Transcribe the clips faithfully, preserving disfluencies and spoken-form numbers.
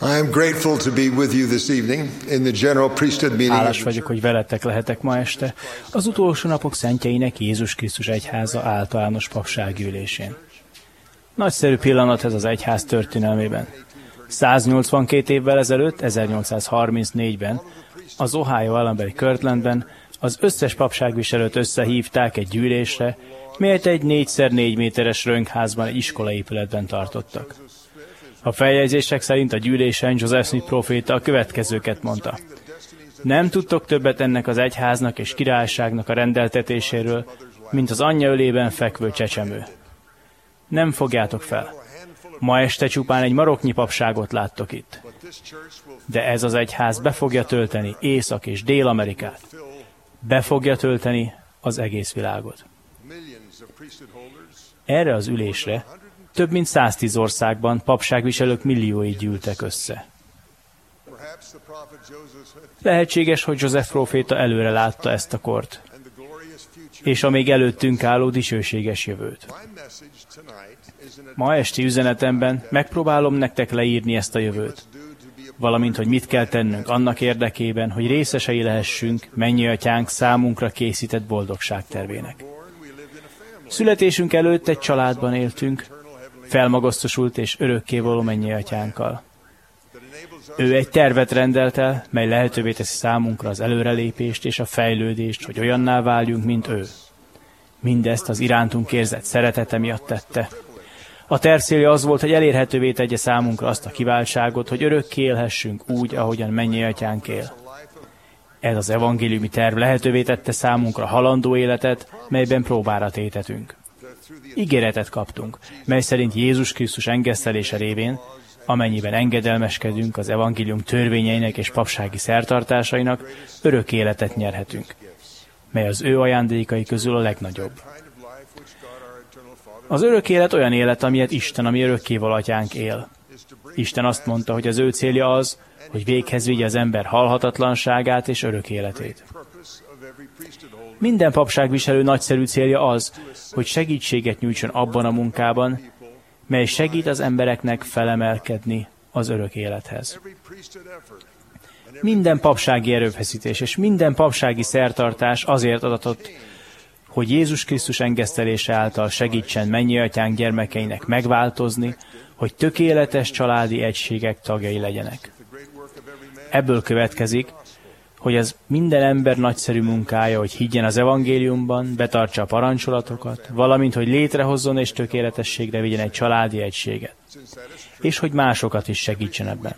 I am grateful to be with you this evening in the general priesthood meeting. Hálás vagyok, hogy veletek lehetek ma este az utolsó napok szentjeinek Jézus Krisztus egyháza általános papsági ülésén. Nagyszerű pillanat ez az egyház történelmében. száznyolcvankét évvel ezelőtt, ezernyolcszázharmincnégyben az Ohio állambeli Kirtlandben az összes papságviselőt összehívták egy gyűlésre, melyet egy négy szer négy méteres rönkházban, egy iskolaépületben tartottak. A feljegyzések szerint a gyűlésen Joseph Smith próféta a következőket mondta. Nem tudtok többet ennek az egyháznak és királyságnak a rendeltetéséről, mint az anyja ölében fekvő csecsemő. Nem fogjátok fel. Ma este csupán egy maroknyi papságot láttok itt. De ez az egyház be fogja tölteni Észak- és Dél-Amerikát. Be fogja tölteni az egész világot. Erre az ülésre több mint száztíz országban papságviselők milliói gyűltek össze. Lehetséges, hogy József próféta előre látta ezt a kort, és a még előttünk álló dicsőséges jövőt. Ma esti üzenetemben megpróbálom nektek leírni ezt a jövőt, valamint, hogy mit kell tennünk annak érdekében, hogy részesei lehessünk mennyi atyánk számunkra készített boldogság tervének. Születésünk előtt egy családban éltünk, felmagasztosult és örökkévaló mennyi atyánkkal. Ő egy tervet rendelt el, mely lehetővé teszi számunkra az előrelépést és a fejlődést, hogy olyanná váljunk, mint ő. Mindezt az irántunk érzett szeretete miatt tette. A terv célja az volt, hogy elérhetővé tegye számunkra azt a kiváltságot, hogy örökké élhessünk úgy, ahogyan mennyi atyánk él. Ez az evangéliumi terv lehetővé tette számunkra halandó életet, melyben próbára tétetünk. Ígéretet kaptunk, mely szerint Jézus Krisztus engesztelése révén, amennyiben engedelmeskedünk az evangélium törvényeinek és papsági szertartásainak, örök életet nyerhetünk, mely az ő ajándékai közül a legnagyobb. Az örök élet olyan élet, amilyet Isten, ami örökkévaló atyánk él. Isten azt mondta, hogy az ő célja az, hogy véghez vigye az ember halhatatlanságát és örök életét. Minden papságviselő nagyszerű célja az, hogy segítséget nyújtson abban a munkában, mely segít az embereknek felemelkedni az örök élethez. Minden papsági erőfeszítés és minden papsági szertartás azért adatott, hogy Jézus Krisztus engesztelése által segítsen mennyi atyánk gyermekeinek megváltozni, hogy tökéletes családi egységek tagjai legyenek. Ebből következik, hogy az minden ember nagyszerű munkája, hogy higgyen az evangéliumban, betartsa a parancsolatokat, valamint, hogy létrehozzon és tökéletességre vigyen egy családi egységet, és hogy másokat is segítsen ebben.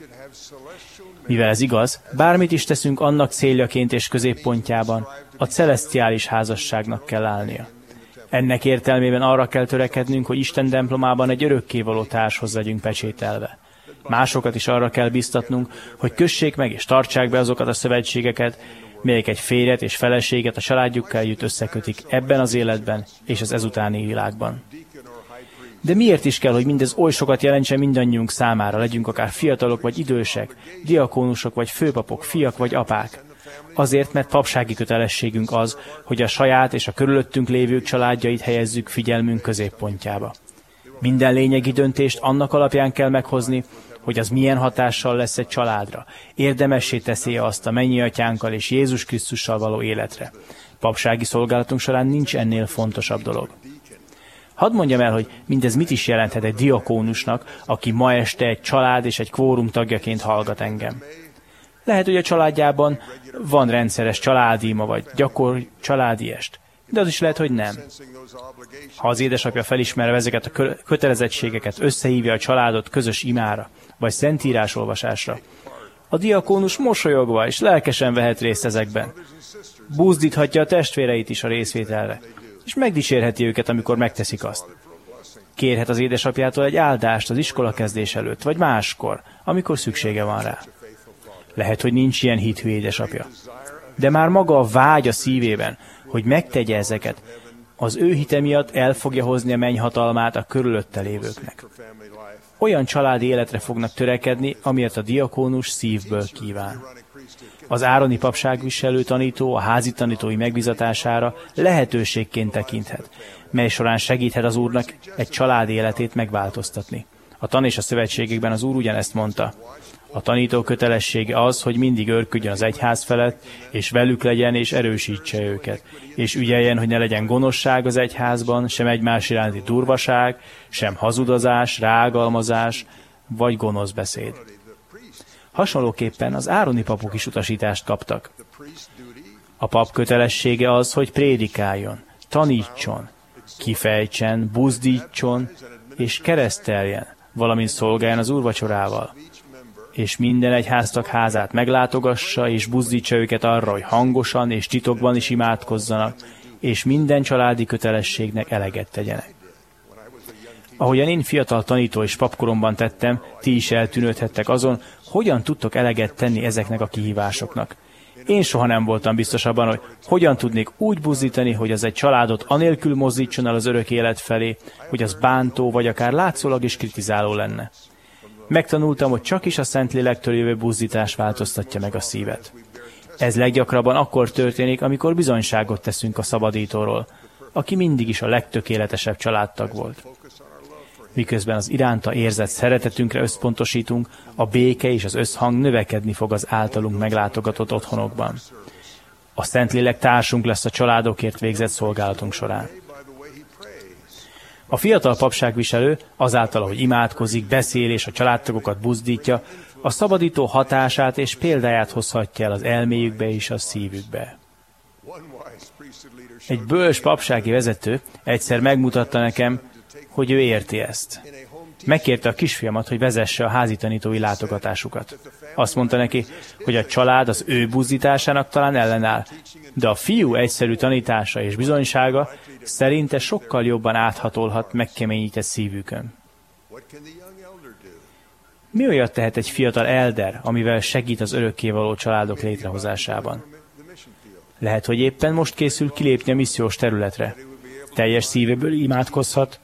Mivel ez igaz, bármit is teszünk annak céljaként és középpontjában, a celesztiális házasságnak kell állnia. Ennek értelmében arra kell törekednünk, hogy Isten templomában egy örökkévaló társhoz legyünk pecsételve. Másokat is arra kell biztatnunk, hogy kössék meg és tartsák be azokat a szövetségeket, melyek egy férjet és feleséget a családjukkal együtt összekötik ebben az életben és az ezutáni világban. De miért is kell, hogy mindez oly sokat jelentsen mindannyiunk számára, legyünk akár fiatalok vagy idősek, diakónusok vagy főpapok, fiak vagy apák? Azért, mert papsági kötelességünk az, hogy a saját és a körülöttünk lévők családjait helyezzük figyelmünk középpontjába. Minden lényegi döntést annak alapján kell meghozni, hogy az milyen hatással lesz egy családra. Érdemessé teszi azt a mennyi atyánkkal és Jézus Krisztussal való életre. Papsági szolgálatunk során nincs ennél fontosabb dolog. Hadd mondjam el, hogy mindez mit is jelenthet egy diakónusnak, aki ma este egy család és egy kvórum tagjaként hallgat engem. Lehet, hogy a családjában van rendszeres családima vagy gyakori családi est, de az is lehet, hogy nem. Ha az édesapja felismerve ezeket a kötelezettségeket, összehívja a családot közös imára, vagy szentírás olvasásra, a diakónus mosolyogva és lelkesen vehet részt ezekben. Búzdíthatja a testvéreit is a részvételre, és megdicsérheti őket, amikor megteszik azt. Kérhet az édesapjától egy áldást az iskola kezdés előtt, vagy máskor, amikor szüksége van rá. Lehet, hogy nincs ilyen hithű édesapja. De már maga a vágy a szívében, hogy megtegye ezeket, az ő hite miatt el fogja hozni a mennyhatalmát a körülötte lévőknek. Olyan családi életre fognak törekedni, amiért a diakónus szívből kíván. Az ároni papságviselő tanító a házi tanítói megbizatására lehetőségként tekinthet, mely során segíthet az Úrnak egy család életét megváltoztatni. A tan és a szövetségekben az Úr ugyanezt mondta. A tanító kötelessége az, hogy mindig őrködjön az egyház felett, és velük legyen, és erősítse őket. És ügyeljen, hogy ne legyen gonoszság az egyházban, sem egymás iránti durvaság, sem hazudozás, rágalmazás, vagy gonosz beszéd. Hasonlóképpen az ároni papok is utasítást kaptak. A pap kötelessége az, hogy prédikáljon, tanítson, kifejtsen, buzdítson, és kereszteljen, valamint szolgáljon az úrvacsorával. És minden egyháztag házát meglátogassa, és buzdítsa őket arra, hogy hangosan és titokban is imádkozzanak, és minden családi kötelességnek eleget tegyenek. Ahogyan én fiatal tanító és papkoromban tettem, ti is eltűnődhettek azon, hogyan tudtok eleget tenni ezeknek a kihívásoknak. Én soha nem voltam biztos abban, hogy hogyan tudnék úgy buzdítani, hogy az egy családot anélkül mozdítson el az örök élet felé, hogy az bántó vagy akár látszólag is kritizáló lenne. Megtanultam, hogy csak is a Szentlélektől jövő buzdítás változtatja meg a szívet. Ez leggyakrabban akkor történik, amikor bizonyságot teszünk a szabadítóról, aki mindig is a legtökéletesebb családtag volt. Miközben az iránta érzett szeretetünkre összpontosítunk, a béke és az összhang növekedni fog az általunk meglátogatott otthonokban. A Szentlélek társunk lesz a családokért végzett szolgálatunk során. A fiatal papságviselő azáltal, ahogy imádkozik, beszél és a családtagokat buzdítja, a szabadító hatását és példáját hozhatja el az elméjükbe és a szívükbe. Egy bölcs papsági vezető egyszer megmutatta nekem, hogy ő érti ezt. Megkérte a kisfiamat, hogy vezesse a házi tanítói látogatásukat. Azt mondta neki, hogy a család az ő buzdításának talán ellenáll, de a fiú egyszerű tanítása és bizonysága szerinte sokkal jobban áthatolhat megkeményített szívükön. Mi olyat tehet egy fiatal elder, amivel segít az örökkévaló családok létrehozásában? Lehet, hogy éppen most készül kilépni a missziós területre. Teljes szívéből imádkozhat,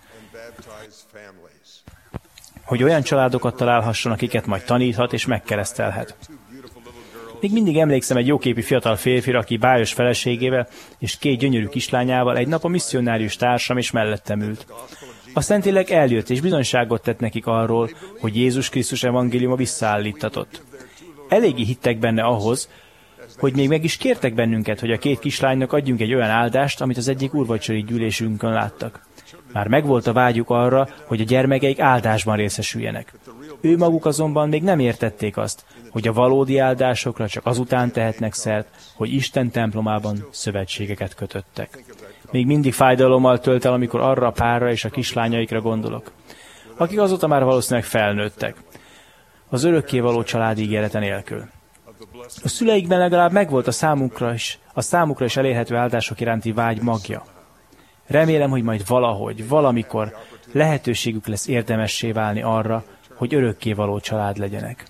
hogy olyan családokat találhasson, akiket majd taníthat és megkeresztelhet. Még mindig emlékszem egy jóképű fiatal férfira, aki bájos feleségével és két gyönyörű kislányával egy nap a misszionárius társam és mellettem ült. A Szentlélek eljött és bizonyságot tett nekik arról, hogy Jézus Krisztus evangéliuma visszaállítatott. Eléggé hittek benne ahhoz, hogy még meg is kértek bennünket, hogy a két kislánynak adjunk egy olyan áldást, amit az egyik úrvacsori gyűlésünkön láttak. Már megvolt a vágyuk arra, hogy a gyermekeik áldásban részesüljenek. Ő maguk azonban még nem értették azt, hogy a valódi áldásokra csak azután tehetnek szert, hogy Isten templomában szövetségeket kötöttek. Még mindig fájdalommal tölt el, amikor arra a párra és a kislányaikra gondolok, akik azóta már valószínűleg felnőttek, az örökkévaló családi ígérete nélkül. A szüleikben legalább megvolt a számukra is, a számukra is elérhető áldások iránti vágy magja. Remélem, hogy majd valahogy, valamikor lehetőségük lesz érdemessé válni arra, hogy örökkévaló család legyenek.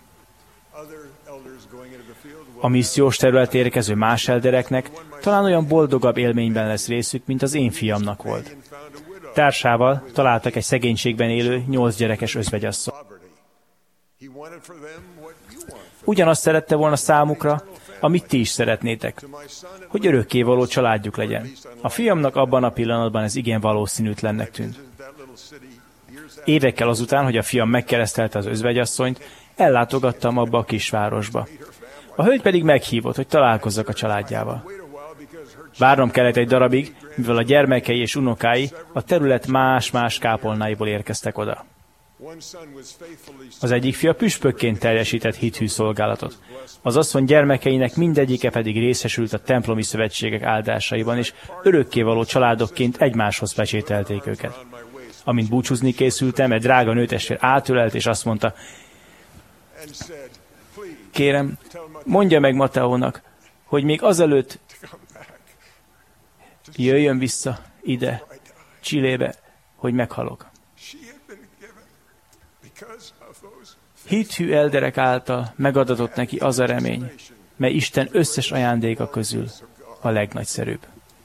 A missziós terület érkező más eldereknek talán olyan boldogabb élményben lesz részük, mint az én fiamnak volt. Társával találtak egy szegénységben élő, nyolc gyerekes özvegyasszony. Ugyanazt szerette volna számukra, amit ti is szeretnétek, hogy örökkévaló családjuk legyen. A fiamnak abban a pillanatban ez igen valószínűtlennek tűnt. Évekkel azután, hogy a fiam megkeresztelte az özvegyasszonyt, ellátogattam abba a kisvárosba. A hölgy pedig meghívott, hogy találkozzak a családjával. Várnom kellett egy darabig, mivel a gyermekei és unokái a terület más-más kápolnáiból érkeztek oda. Az egyik fia püspökként teljesített hithű szolgálatot. Az asszony gyermekeinek mindegyike pedig részesült a templomi szövetségek áldásaiban, és örökkévaló családokként egymáshoz pecsételték őket. Amint búcsúzni készültem, egy drága nőtestvér átölelt, és azt mondta, kérem, mondja meg Mateónak, hogy még azelőtt jöjjön vissza ide, Chilébe, hogy meghalok. Hithű elderek által megadatott neki az a remény, mely Isten összes ajándéka közül a legnagyszerűbb.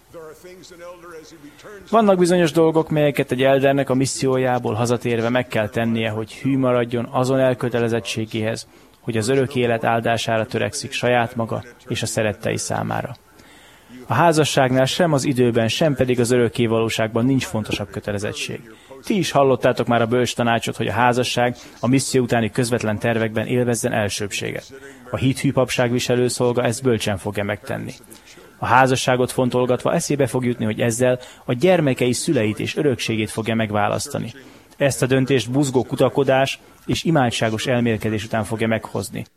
Vannak bizonyos dolgok, melyeket egy eldernek a missziójából hazatérve meg kell tennie, hogy hű maradjon azon elkötelezettségéhez, hogy az örök élet áldására törekszik saját maga és a szerettei számára. A házasságnál sem az időben, sem pedig az örökkévalóságban nincs fontosabb kötelezettség. Ti is hallottátok már a bölcs tanácsot, hogy a házasság a misszió utáni közvetlen tervekben élvezzen elsőbbséget. A hithű papságviselő szolga ezt bölcsen fogja megtenni. A házasságot fontolgatva eszébe fog jutni, hogy ezzel a gyermekei szüleit és örökségét fogja megválasztani. Ezt a döntést buzgó kutakodás és imádságos elmélkedés után fogja meghozni.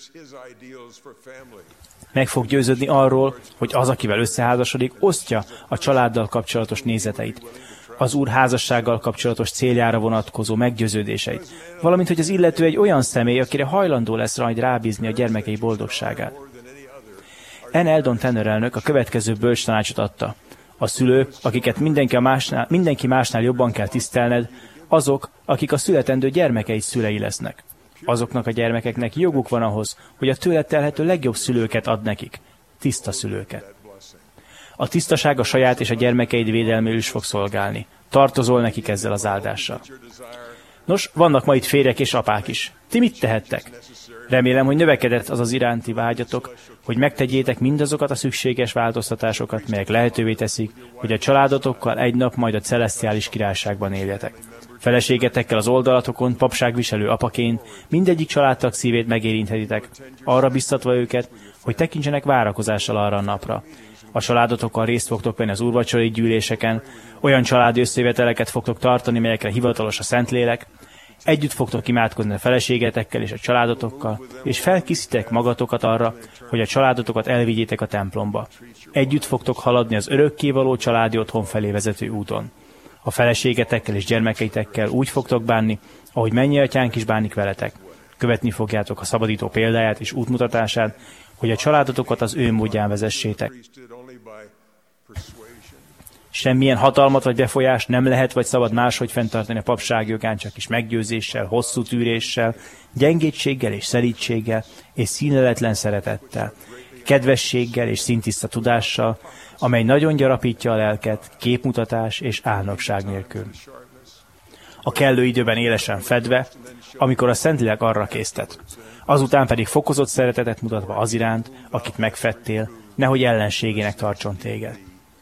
Meg fog győződni arról, hogy az, akivel összeházasodik, osztja a családdal kapcsolatos nézeteit, az Úr házassággal kapcsolatos céljára vonatkozó meggyőződéseit, valamint, hogy az illető egy olyan személy, akire hajlandó lesz majd rábízni a gyermekei boldogságát. N. Eldon Tanner elnök a következő bölcs tanácsot adta. A szülők, akiket mindenki, a másnál, mindenki másnál jobban kell tisztelned, azok, akik a születendő gyermekei szülei lesznek. Azoknak a gyermekeknek joguk van ahhoz, hogy a tőled telhető legjobb szülőket ad nekik, tiszta szülőket. A tisztaság a saját és a gyermekeid védelméül is fog szolgálni. Tartozol nekik ezzel az áldással. Nos, vannak ma itt férjek és apák is. Ti mit tehettek? Remélem, hogy növekedett az az iránti vágyatok, hogy megtegyétek mindazokat a szükséges változtatásokat, melyek lehetővé teszik, hogy a családotokkal egy nap majd a celesztiális királyságban éljetek. Feleségetekkel az oldalatokon, papságviselő apaként mindegyik családtag szívét megérinthetitek, arra biztatva őket, hogy tekintsenek várakozással arra a napra. A családotokkal részt fogtok venni az úrvacsorai gyűléseken, olyan családi összejöveteleket fogtok tartani, melyekre hivatalos a Szentlélek, együtt fogtok imádkozni a feleségetekkel és a családotokkal, és felkészítek magatokat arra, hogy a családotokat elvigyétek a templomba. Együtt fogtok haladni az örökkévaló családi otthon felé vezető úton. A feleségetekkel és gyermekeitekkel úgy fogtok bánni, ahogy mennyi atyánk is bánik veletek. Követni fogjátok a szabadító példáját és útmutatását, hogy a családotokat az ő módján vezessétek. Semmilyen hatalmat vagy befolyást nem lehet vagy szabad máshogy fenntartani a papság jogán, csak is meggyőzéssel, hosszú tűréssel, gyengétséggel és szelídséggel és színeletlen szeretettel, kedvességgel és szintiszta tudással, amely nagyon gyarapítja a lelket, képmutatás és álnokság nélkül. A kellő időben élesen fedve, amikor a Szentlélek arra késztet, azután pedig fokozott szeretetet mutatva az iránt, akit megfedtél, nehogy ellenségének tartson téged.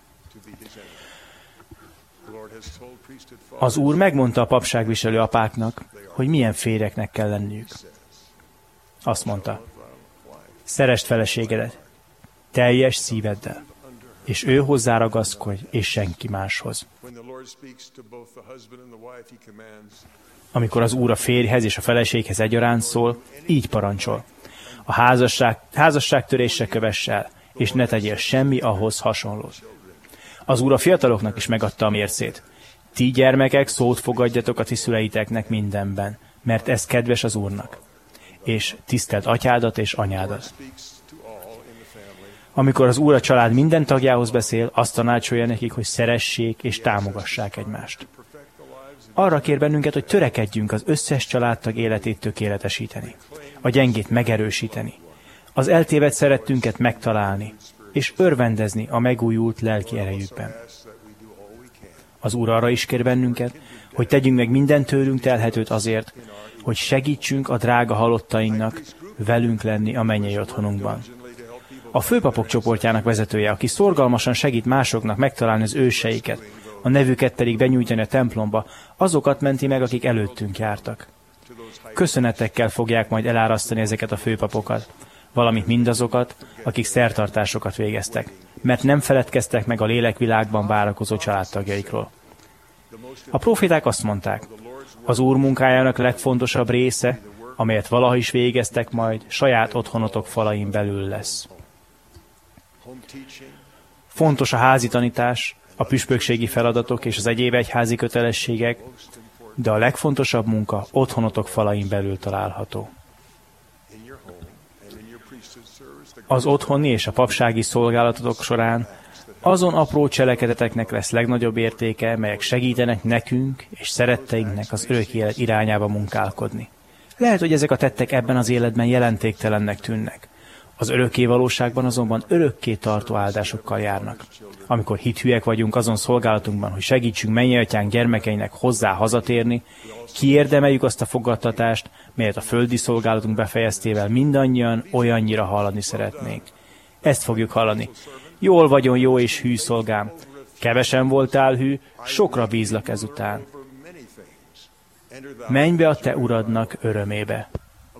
Az Úr megmondta a papságviselő apáknak, hogy milyen férjeknek kell lenniük. Azt mondta, szeresd feleségedet, teljes szíveddel, és ő hozzá ragaszkodj, és senki máshoz. Amikor az Úr a férjhez és a feleséghez egyaránt szól, így parancsol. A házasság, házasságtörésre kövess el, és ne tegyél semmi ahhoz hasonlót. Az Úr a fiataloknak is megadta a mércét. Ti gyermekek, szót fogadjatok a ti szüleiteknek mindenben, mert ez kedves az Úrnak. És tiszteld atyádat és anyádat. Amikor az Úr a család minden tagjához beszél, azt tanácsolja nekik, hogy szeressék és támogassák egymást. Arra kér bennünket, hogy törekedjünk az összes családtag életét tökéletesíteni, a gyengét megerősíteni, az eltévedt szerettünket megtalálni, és örvendezni a megújult lelki erejükben. Az Úr arra is kér bennünket, hogy tegyünk meg minden tőlünk telhetőt azért, hogy segítsünk a drága halottainknak velünk lenni a mennyei otthonunkban. A főpapok csoportjának vezetője, aki szorgalmasan segít másoknak megtalálni az őseiket, a nevüket pedig benyújtani a templomba, azokat menti meg, akik előttünk jártak. Köszönetekkel fogják majd elárasztani ezeket a főpapokat, valamint mindazokat, akik szertartásokat végeztek, mert nem feledkeztek meg a lélekvilágban várakozó családtagjaikról. A proféták azt mondták, az Úr munkájának legfontosabb része, amelyet valaha is végeztek majd, saját otthonotok falain belül lesz. Fontos a házi tanítás, a püspökségi feladatok és az egyéb egyházi kötelességek, de a legfontosabb munka otthonotok falain belül található. Az otthoni és a papsági szolgálatotok során azon apró cselekedeteknek lesz legnagyobb értéke, melyek segítenek nekünk és szeretteinknek az örök élet irányába munkálkodni. Lehet, hogy ezek a tettek ebben az életben jelentéktelennek tűnnek. Az örökké valóságban azonban örökké tartó áldásokkal járnak. Amikor hithűek vagyunk azon szolgálatunkban, hogy segítsünk mennyei atyánk gyermekeinek hozzá hazatérni, kiérdemeljük azt a fogadtatást, melyet a földi szolgálatunk befejeztével mindannyian olyannyira hallani szeretnénk. Ezt fogjuk hallani. Jól vagyon, jó és hű szolgám. Kevesen voltál hű, sokra bízlak ezután. Menj be a te Uradnak örömébe.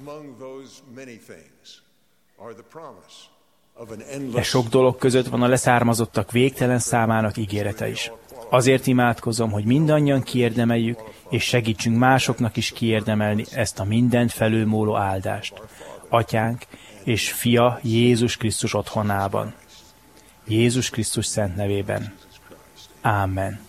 E sok dolog között van a leszármazottak végtelen számának ígérete is. Azért imádkozom, hogy mindannyian kiérdemeljük, és segítsünk másoknak is kiérdemelni ezt a mindent felülmúló áldást. Atyánk és Fia Jézus Krisztus otthonában. Jézus Krisztus szent nevében. Ámen.